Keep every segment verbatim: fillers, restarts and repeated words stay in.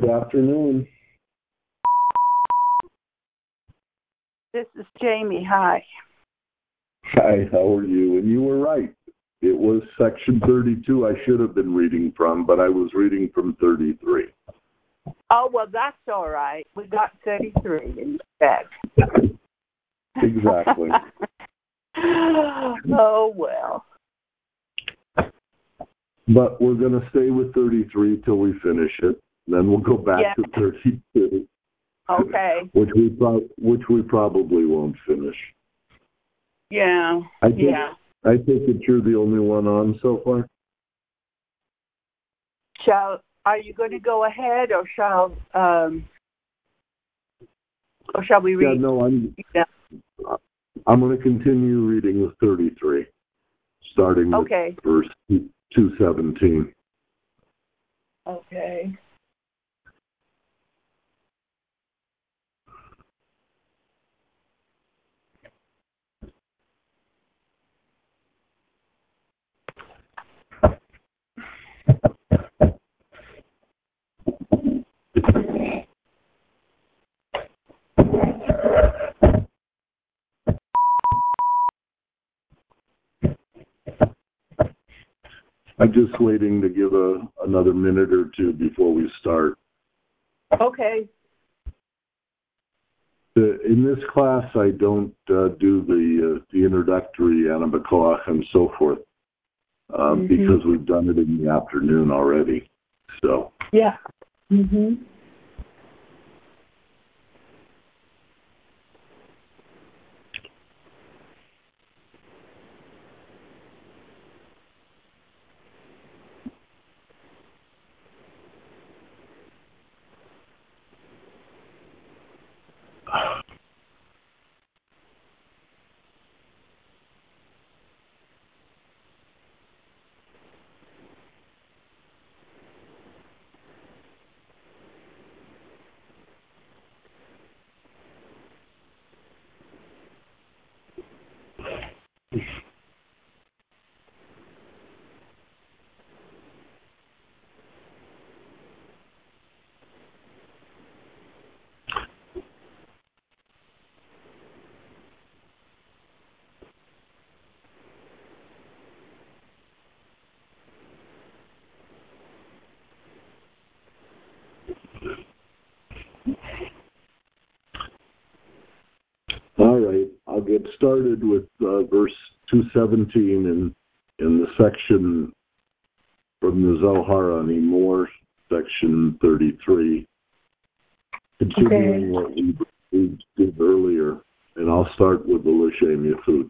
Good afternoon. This is Jamie. Hi. Hi, how are you? And you were right. It was section thirty-two I should have been reading from, but I was reading from thirty-three. Oh, well, that's all right. We got thirty-three instead. Exactly. Oh, well. But we're going to stay with thirty-three till we finish it. Then we'll go back Yeah. to thirty-two. Okay. Which we pro- which we probably won't finish. Yeah. I think, yeah. I think that you're the only one on so far. Shall are you going to go ahead, or shall um, or shall we read? Yeah, no, I'm. Yeah. I'm going to continue reading with thirty-three, starting with Okay. verse two seventeen. Okay. I'm just waiting to give a another minute or two before we start. Okay. The, in this class, I don't uh, do the uh, the introductory Anabakoach and so forth uh, mm-hmm. because we've done it in the afternoon already. So yeah. Mhm. all right, I'll get started with uh, verse two seventeen in in the section from the Zohar on Emor, section thirty-three, continuing okay. what we, we did earlier, and I'll start with the L'Shem Yechud.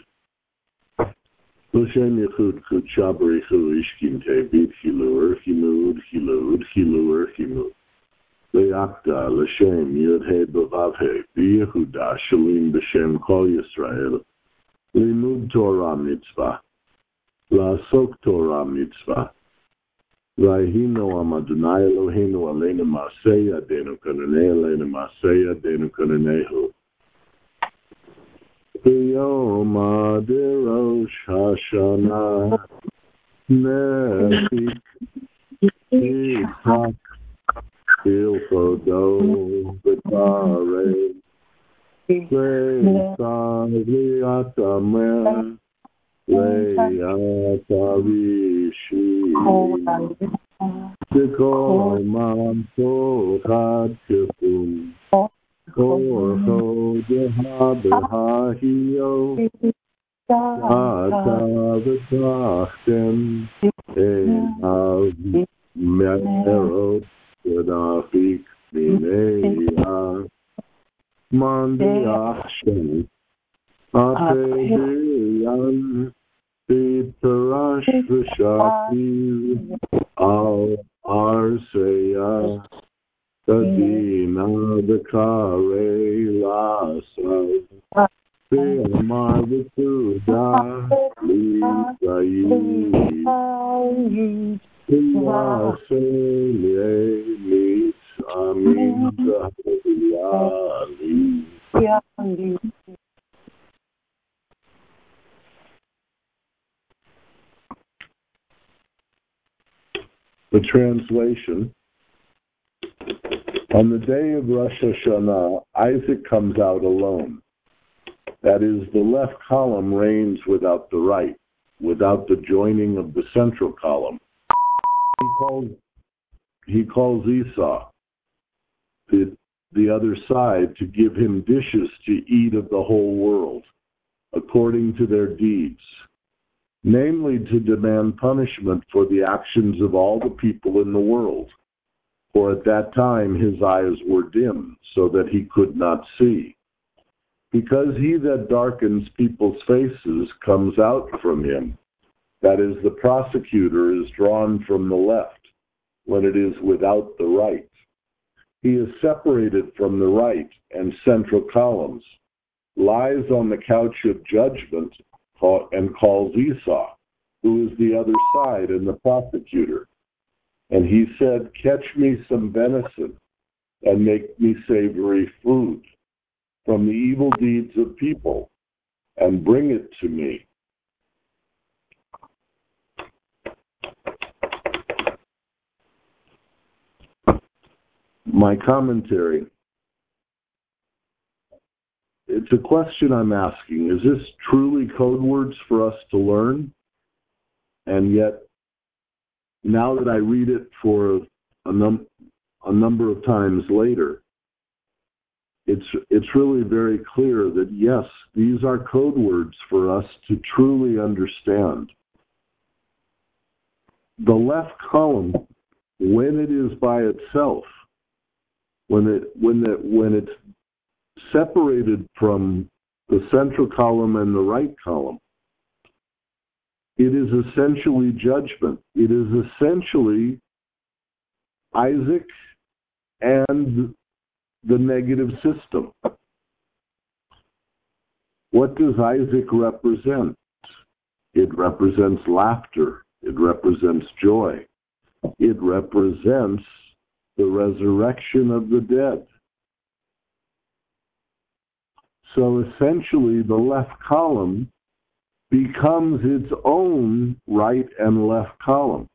L'Shem Yechud Chud Shabrichu Ishkinte Bit Chilur Chimud Chilud Chilur Chimud Le'akta L'Shem Yud-He B'Vav-He B'Yehuda Shalim B'Shem Kol Yisrael Limud Torah Mitzvah La'asok Torah Mitzvah Vayhinu Am Adonai Eloheinu Aleinu Ma'aseh Yadeinu Kananei Aleinu Ma'aseh Yadeinu Kananehu B'Yom Ha'Rosh Hashanah Nefik Yitzhak Ilchodo B'Tarei Le'Sar Li'Atamer Le'Atarishi T'Kol Man Tochad Kefum Korcho Deha B'Hahio Ata V'Tachtem Ehav Merot Yadafik Minei Mandi Achshem Apehiyan Pitarash V'Shakir Al Arseya Tadina B'Karei Lasa B'Amar V'Tuda L'Israyi L'Asele Amin Zahali. The translation. On the day of Rosh Hashanah, Isaac comes out alone. That is, the left column reigns without the right, without the joining of the central column. He calls, he calls Esau, the, the other side, to give him dishes to eat of the whole world, according to their deeds, namely to demand punishment for the actions of all the people in the world. For at that time his eyes were dim, so that he could not see. Because he that darkens people's faces comes out from him. That is, the prosecutor is drawn from the left, when it is without the right. He is separated from the right and central columns, lies on the couch of judgment, and calls Esau, who is the other side and the prosecutor. And he said, catch me some venison and make me savory food from the evil deeds of people and bring it to me. My commentary. It's a question I'm asking. Is this truly code words for us to learn? And yet, now that I read it for a, num- a number of times later, it's it's really very clear that, yes, these are code words for us to truly understand. The left column, when it is by itself, when it when it when it's separated from the central column and the right column, it is essentially judgment. It is essentially Isaac and the negative system. What does Isaac represent? It represents laughter. It represents joy. It represents the resurrection of the dead. So essentially, the left column becomes its own right and left column.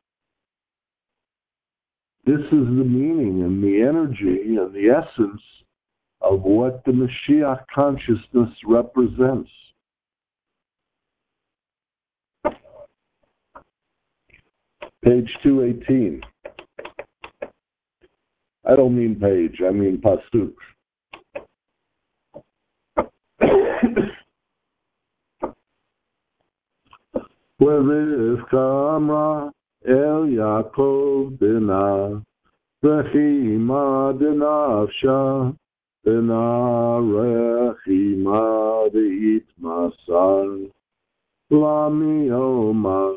This is the meaning and the energy and the essence of what the Mashiach consciousness represents. Page two eighteen. I don't mean page, I mean pasuk. ורבקה אמרה אל יעקב בנה, רחימה דנפשה, בנה רחימה דהתמסר, למי אומר,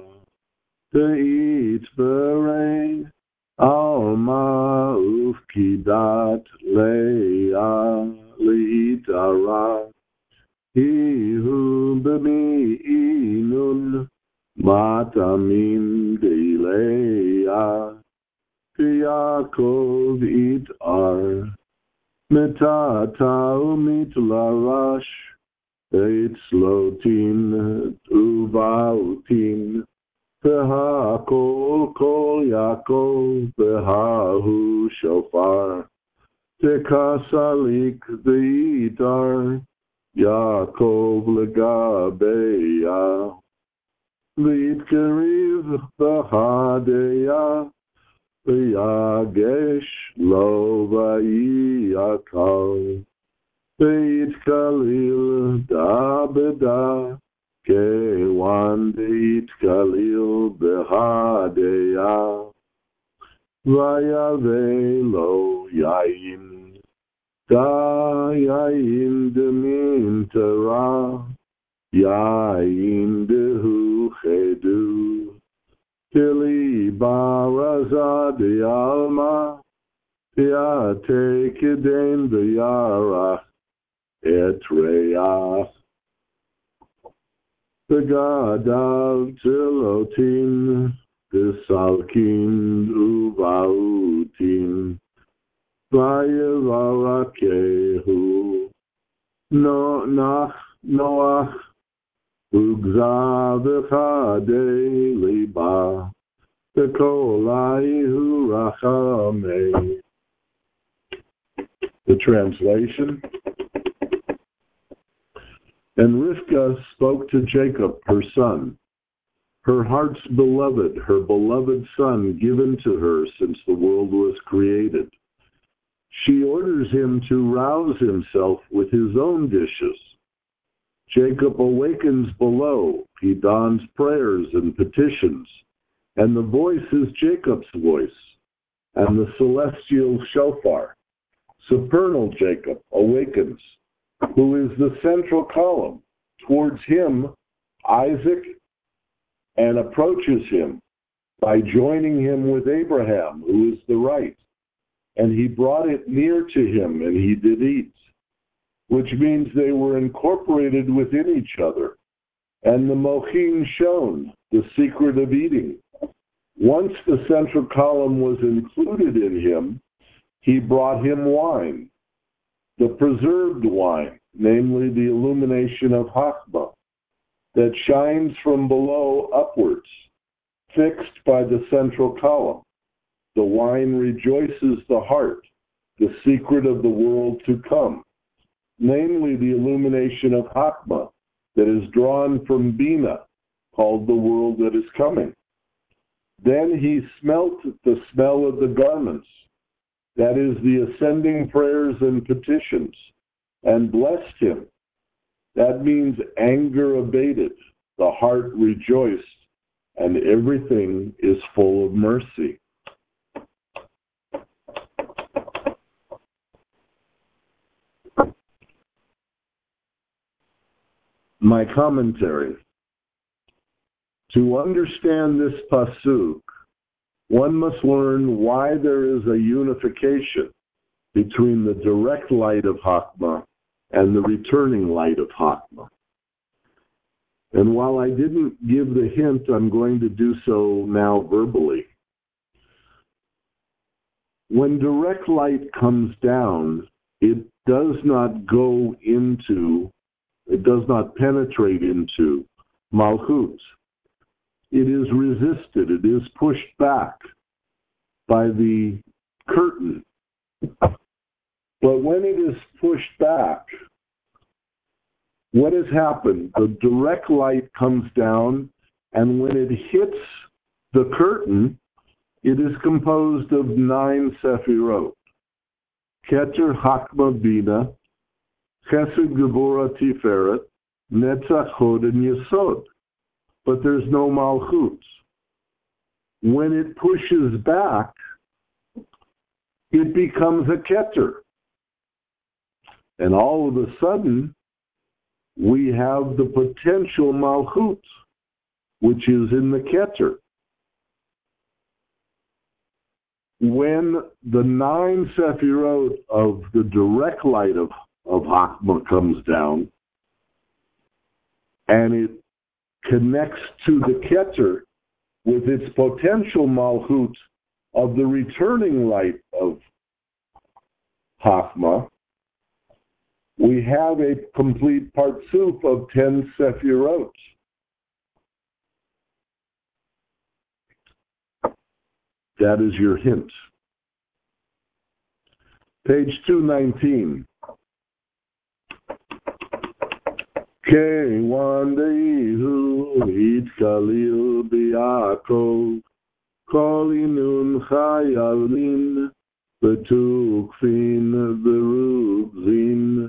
דהתברא, עלמה ופקידת לאה להתערה, היא הוא במיעינון, מטעמים דליה, כי יעקב יתער, מתתה ומתלרש, אצלותין ובאותין, והכל כל יעקב, וההוא שופר, תכסליק ויתער, יעקב לגביה, ויתקריב בהדיה, ויגש לו ויקר, ויתקליל דה בדה, כיוון דהתקליל בהדיה, ויבא לו יין, דה יין דמינתרה, יין דהו חדו, כליבה רזה דיאלמה, יתה כדין וירח את ריח. וגדל תלותין, דסלקין ובאותין, ויברכהו, נוח, נוח, וגזר בחדי ליבה, וכל הוא רחמי. The translation. And Rivka spoke to Jacob, her son, her heart's beloved, her beloved son, given to her since the world was created. She orders him to rouse himself with his own dishes. Jacob awakens below. He dons prayers and petitions, and the voice is Jacob's voice, and the celestial shofar. Supernal Jacob awakens, who is the central column. Towards him, Isaac, and approaches him by joining him with Abraham, who is the right. And he brought it near to him, and he did eat, which means they were incorporated within each other. And the Mochin shone, the secret of eating. Once the central column was included in him, he brought him wine, the preserved wine, namely the illumination of Chachma, that shines from below upwards, fixed by the central column. The wine rejoices the heart, the secret of the world to come, namely the illumination of Chachma that is drawn from Bina, called the world that is coming. Then he smelt the smell of the garments, that is the ascending prayers and petitions, and blessed him. That means anger abated, the heart rejoiced, and everything is full of mercy. My commentary. To understand this pasuk, one must learn why there is a unification between the direct light of Chachma and the returning light of Chachma. And while I didn't give the hint, I'm going to do so now verbally. When direct light comes down, it does not go into, it does not penetrate into Malchut. It is resisted, it is pushed back by the curtain. But when it is pushed back, what has happened? The direct light comes down, and when it hits the curtain, it is composed of nine Sefirot. Keter, Chachma, Bina, Chesed, Gevurah, Tiferet, Netzach, Hod, and Yesod. But there's no Malchut. When it pushes back, it becomes a Keter. And all of a sudden, we have the potential Malchut, which is in the Keter. When the nine Sefirot of the direct light of, of Chachma comes down, and it connects to the Keter with its potential Malchut of the returning light of Chachma, we have a complete Partsuf of ten Sefirot. That is your hint. Page two nineteen. Kewandehu Yitzkalil B'Yakov Kolinun Chayalin Betukfin Berubzin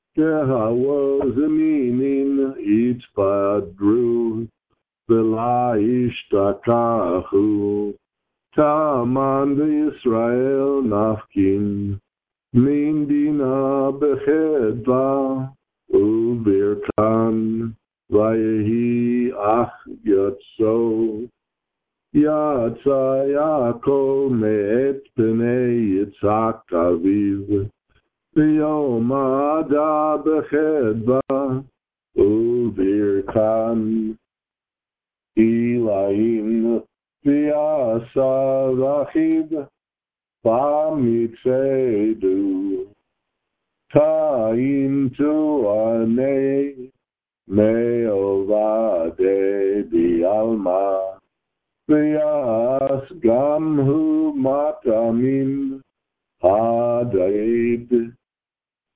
Kehawozeminin Yitzpadru V'la Ishtakachu Taman Israel Nafkin Min Dina Bechedva Uvirkan Vayehi Ach Yatso Yatsa Yaakov Me'et Pnei Yitzhak Aviv V'yom Hada Bechedva Uvirkan Ilaim V'yasa V'achid V'mitzedu Ta'in tu'anei me'ovade bi'alma v'yas gam hu matamin hadaid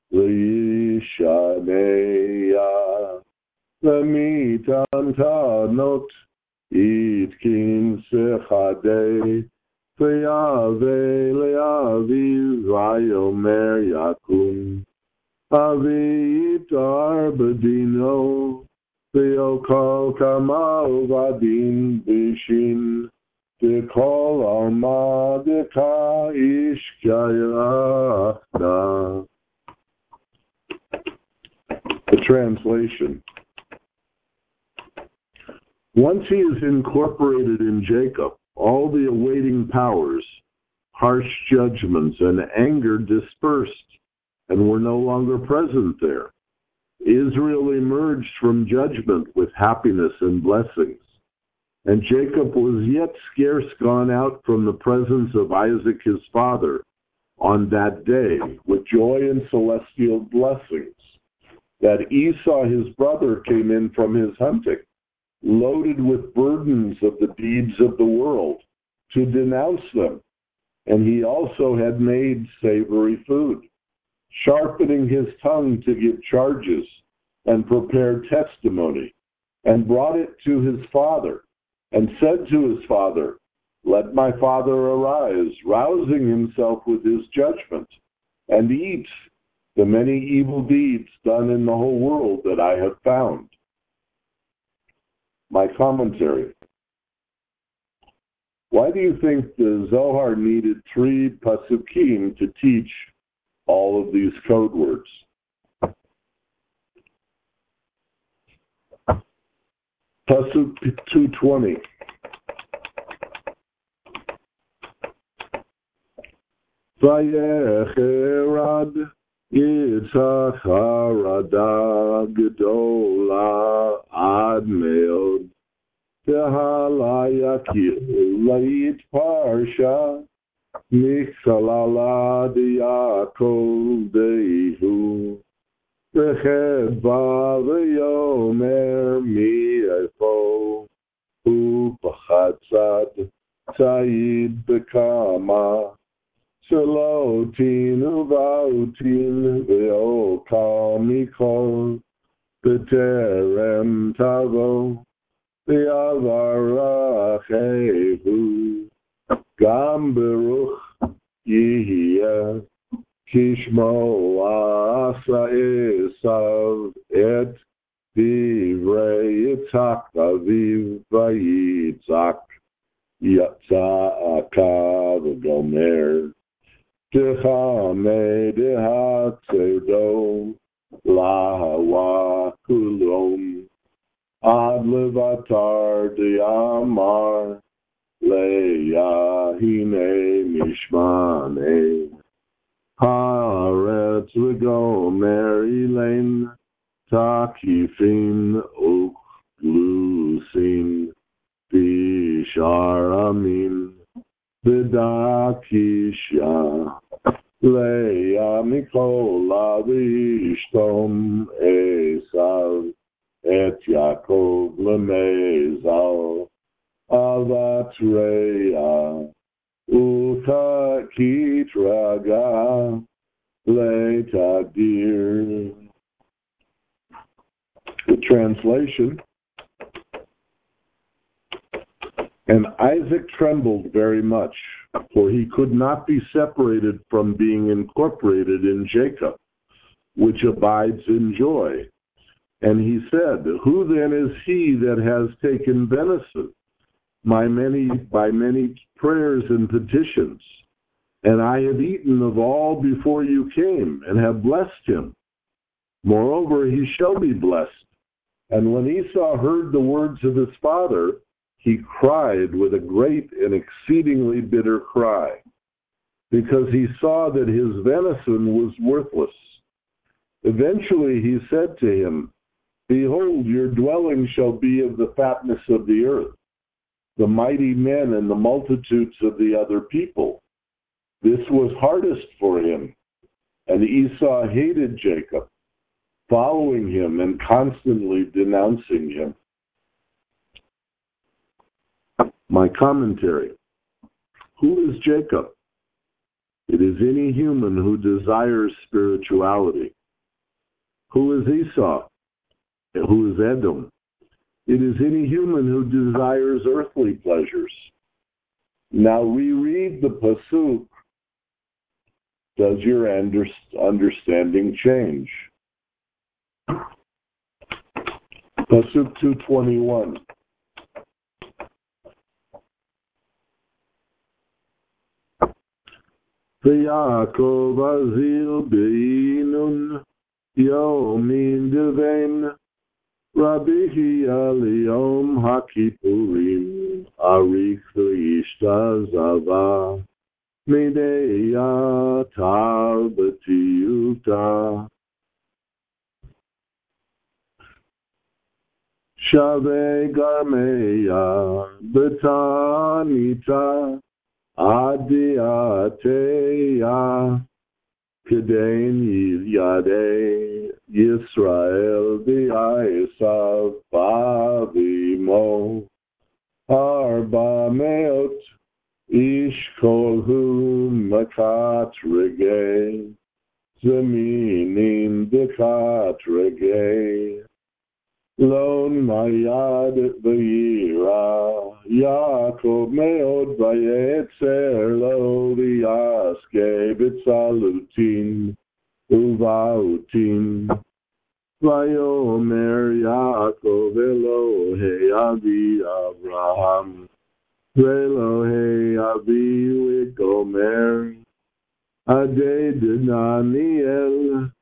Leishaneya, Lemitan Tanot, Itkin Sechade, Veyave Leavi, Vayomer Yakun, Avi Itar Bedino, Veyokal Kamal Vadin Bishin, Dekol Alma Deka Ishkayachna. The translation. Once he is incorporated in Jacob, all the awaiting powers, harsh judgments, and anger dispersed and were no longer present there. Israel emerged from judgment with happiness and blessings, and Jacob was yet scarce gone out from the presence of Isaac his father on that day with joy and celestial blessings, that Esau his brother came in from his hunting, loaded with burdens of the deeds of the world, to denounce them. And he also had made savory food, sharpening his tongue to give charges and prepare testimony, and brought it to his father, and said to his father, "Let my father arise, rousing himself with his judgment, and eat the many evil deeds done in the whole world that I have found." My commentary. Why do you think the Zohar needed three pasukim to teach all of these code words? Pasuk two twenty. Vayecherad Yitzhak harada gedola ad meod tehalayakil lait parsha michalala diyakol dehu vechedva v'yomer mi'efo u'pachatzad tzayid bekama Shalotin uvautin ve'okal mikol b'terem tavo ve'avarachehu gam beruch yihiyeh kishmo asa esav et divrei Yitzhak aviv vayitzak yatza'aka v'gomer Techame dehatzedo lahawa kulom ad levatar de'amar leyahine mishmane haaretz v'gomer ilain takifin uklusin bishar amin B'dakisha Leia Mikola Vishtom Esav Et Yaakov Lemezal Avatreya Uta Kitraga Leitadir. The translation. And Isaac trembled very much, for he could not be separated from being incorporated in Jacob, which abides in joy. And he said, "Who then is he that has taken venison by many, by many prayers and petitions? And I have eaten of all before you came, and have blessed him. Moreover, he shall be blessed." And when Esau heard the words of his father, he cried with a great and exceedingly bitter cry, because he saw that his venison was worthless. Eventually he said to him, "Behold, your dwelling shall be of the fatness of the earth, the mighty men and the multitudes of the other people." This was hardest for him, and Esau hated Jacob, following him and constantly denouncing him. My commentary. Who is Jacob? It is any human who desires spirituality. Who is Esau? Who is Edom? It is any human who desires earthly pleasures. Now reread the Pasuk. Does your under, understanding change? Pasuk two twenty-one. V'Yaakov azil be'inun yomin devain Rabbi Aliyom HaKippurim Arich V'Ishta Zava Midei Yatar B'tiyuta Shavei Garmeya B'tanita Adiateya Kedein Yadei Yisrael V'Aisav Bavimo Arba Meot Ish Kolhu Makat Regei Zeminim Dekat Regei Lon Mayad V'Yira Yaakov Meot V'Yetzer Lo V'Yaske B'Tzalutin Uvautin Vayomer Yaakov Elohei Avi Abraham Elohei Avi Gomer Adei Daniel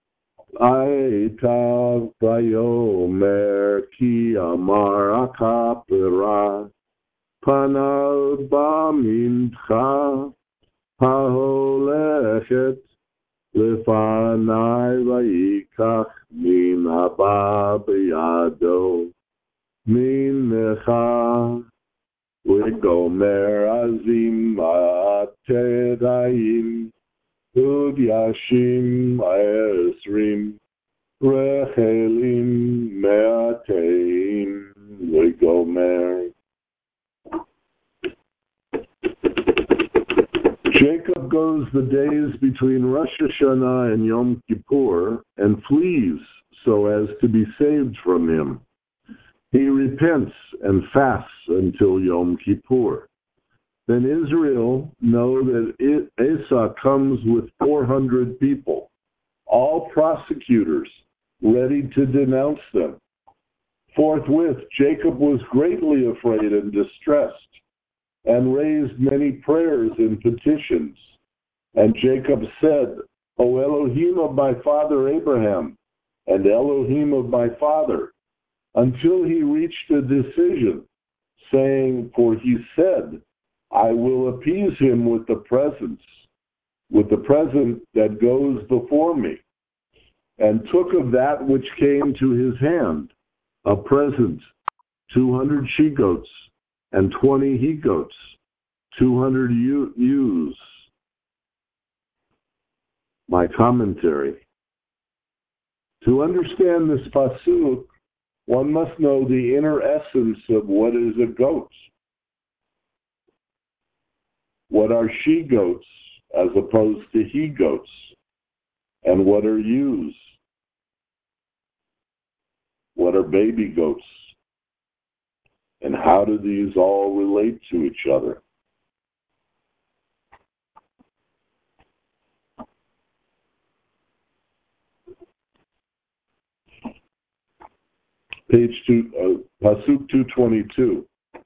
Aitav Vayomer Ki Amar Akapera Panal Bamintcha Haholechet Lefanai vayikach min haba b'yado min mecha v'gomer azim atedayim ud yashim esrim rechelim meateim v'gomer. Jacob goes the days between Rosh Hashanah and Yom Kippur and flees so as to be saved from him. He repents and fasts until Yom Kippur. Then Israel know that Esau comes with four hundred people, all prosecutors, ready to denounce them. Forthwith, Jacob was greatly afraid and distressed, and raised many prayers and petitions. And Jacob said, O Elohim of my father Abraham, and Elohim of my father, until he reached a decision, saying, for he said, I will appease him with the presents, with the present that goes before me, and took of that which came to his hand, a present, two hundred she-goats, and twenty he-goats, two hundred ewes. My commentary. To understand this pasuk, one must know the inner essence of what is a goat. What are she-goats as opposed to he-goats? And what are ewes? What are baby goats? And how do these all relate to each other? Page two, uh, Pasuk two twenty-two.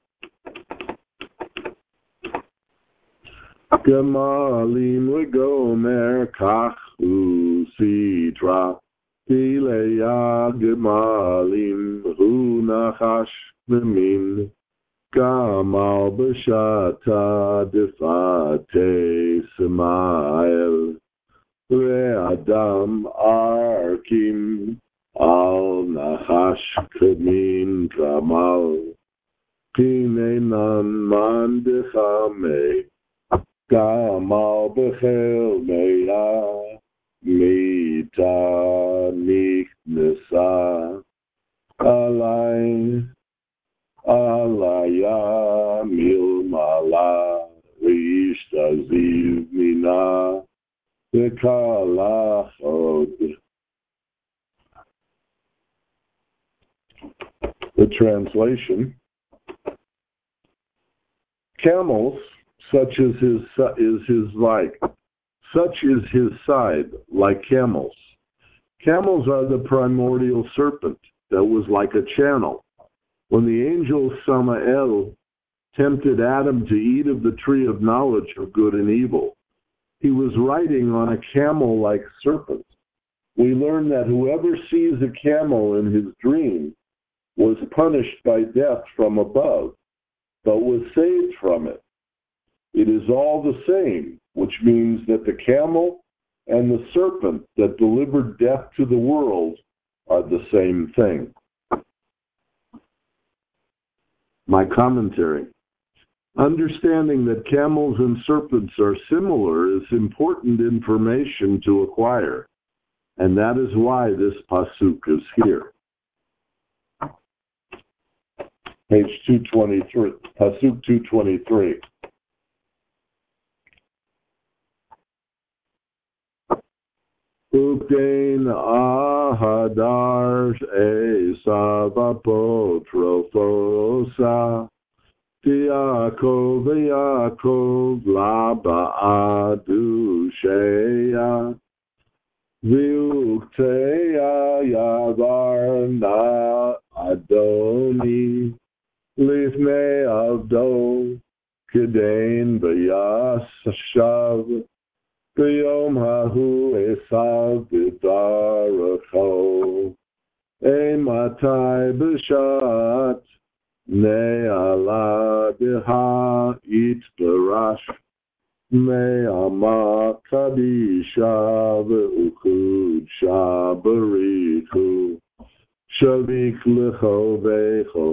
Gemalim legomer kachu sitra tileya gemalim hu nachash v'min gamal b'shata defate semael ve'adam arkim al nachash k'min gamal kinenan man dechame gamal b'chel meya mita niknesa alay alaya milmala v'ishtaziv mina v'kalachod. The translation: camels, such as his is his like, such is his side, like camels. Camels are the primordial serpent that was like a channel. When the angel Samael tempted Adam to eat of the tree of knowledge of good and evil, he was riding on a camel-like serpent. We learn that whoever sees a camel in his dream was punished by death from above, but was saved from it. It is all the same, which means that the camel and the serpent that delivered death to the world are the same thing. My commentary. Understanding that camels and serpents are similar is important information to acquire, and that is why this pasuk is here. Page two twenty-three, pasuk two twenty-three. Ukein ahadar esav apotrofosa Yaakov Yaakov laba'adu sheya Viukteya yavar na adoni Lifnei avdo Kedain b'yashav B'yom hahu esav b'daracho Eimatai b'shat Ne'ala deha itbarash Me'ama kadisha ve'ukudsha bariku Shavik lecho ve'cho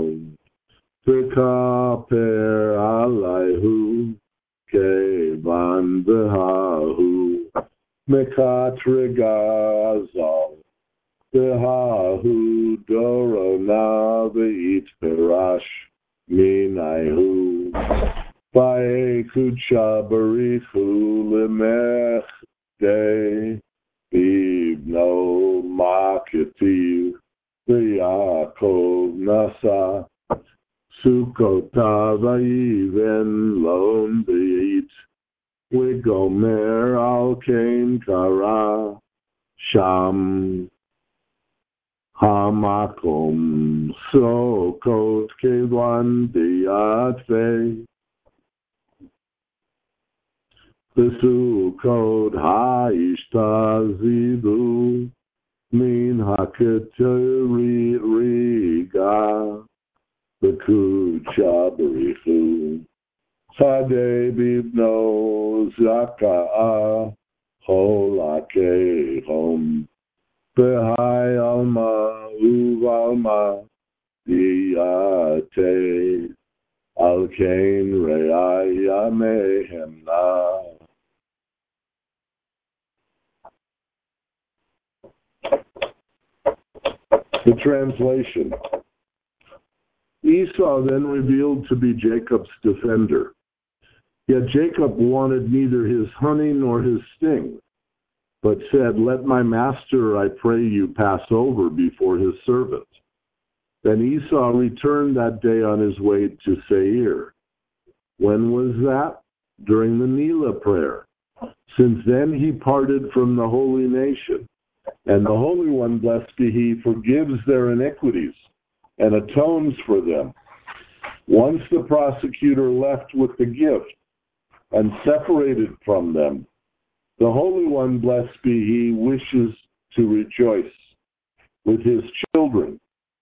V'kaper alayhu Kevan v'hahu Mekat regazal V'hahu dorona v'itperash minayhu V'ekudsha barichu lemech de bibno maketiv V'Yaakov nasa Sukota v'yiven lon b'yit V'gomer al kein kara Sham Hamakom Sokot Kevan Diatve Vesukot Haishtazibu Min Haketeri Riga Bekucha Berichu Sade Bibno Zaka'a Holake Hom Behai alma uvalma diate alkein reaya mehemna. The translation. Esau then revealed to be Jacob's defender. Yet Jacob wanted neither his honey nor his sting, but said, "Let my master, I pray you, pass over before his servant." Then Esau returned that day on his way to Seir. When was that? During the Nila prayer. Since then he parted from the holy nation, and the Holy One, blessed be he, forgives their iniquities and atones for them. Once the prosecutor left with the gift and separated from them, the Holy One, blessed be he, wishes to rejoice with his children.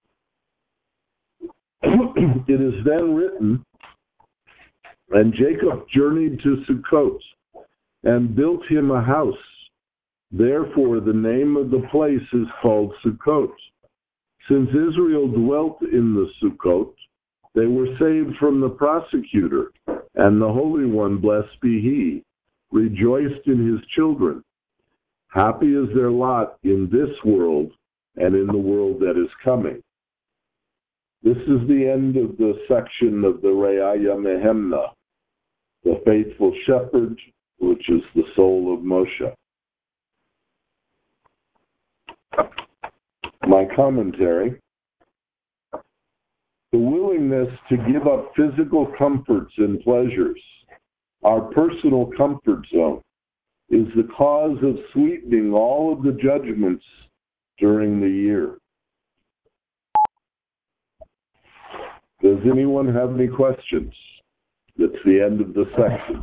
It is then written, and Jacob journeyed to Sukkot and built him a house. Therefore the name of the place is called Sukkot. Since Israel dwelt in the Sukkot, they were saved from the prosecutor, and the Holy One, blessed be he, rejoiced in his children. Happy is their lot in this world and in the world that is coming. This is the end of the section of the Re'aya Mehemna, the faithful shepherd, which is the soul of Moshe. My commentary. the willingness to give up physical comforts and pleasures, our personal comfort zone, is the cause of sweetening all of the judgments during the year. Does anyone have any questions? That's the end of the section.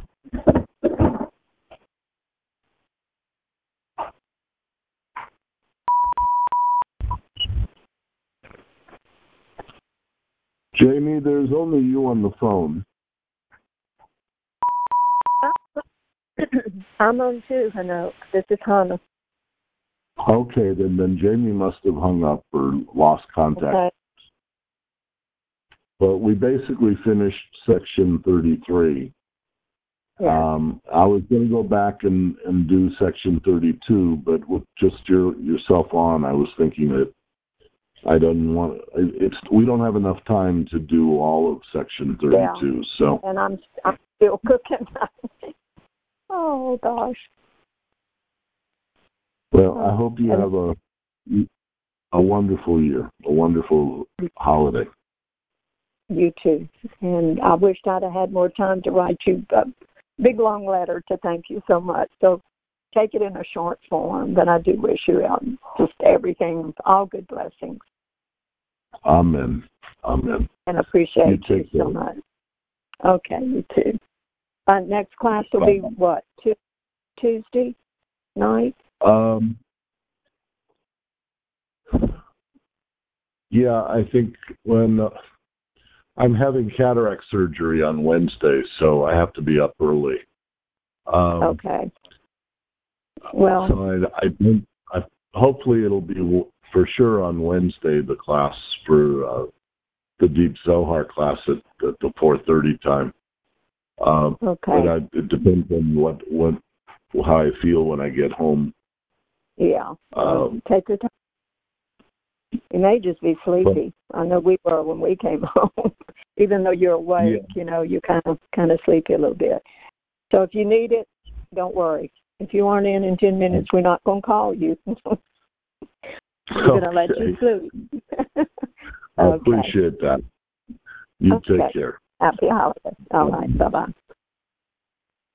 Jamie, there's only you on the phone. I'm on too, Hanoch. This is Hannah. Okay, then then Jamie must have hung up or lost contact. Okay. But we basically finished section thirty-three. Yeah. Um, I was going to go back and, and do section thirty-two, but with just your yourself on, I was thinking that I don't want it's. We don't have enough time to do all of section thirty-two. Yeah. So. And I'm I'm still cooking. Oh gosh. Well, I hope you have a a wonderful year, a wonderful holiday. You too. And I wished I'd have had more time to write you a big long letter to thank you so much. So take it in a short form. But I do wish you out just everything, all good blessings. Amen. Amen. And appreciate you, you so much. Okay, you too. Uh, next class will be what? Tu- Tuesday night? Um. Yeah, I think when uh, I'm having cataract surgery on Wednesday, so I have to be up early. Um, okay. Well, so I, I think I, hopefully it'll be for sure on Wednesday the class for uh, the Deep Zohar class at, at the four thirty time. Um, okay. But I, it depends on what what how I feel when I get home. Yeah. Um, Take your time. You may just be sleepy. But, I know we were when we came home. Even though you're awake, yeah. you know, you kind of kind of sleepy a little bit. So if you need it, don't worry. If you aren't in in ten minutes, we're not going to call you. We're going to let you sleep. I okay. appreciate that. You okay. take care. Happy holidays. All right. Bye-bye.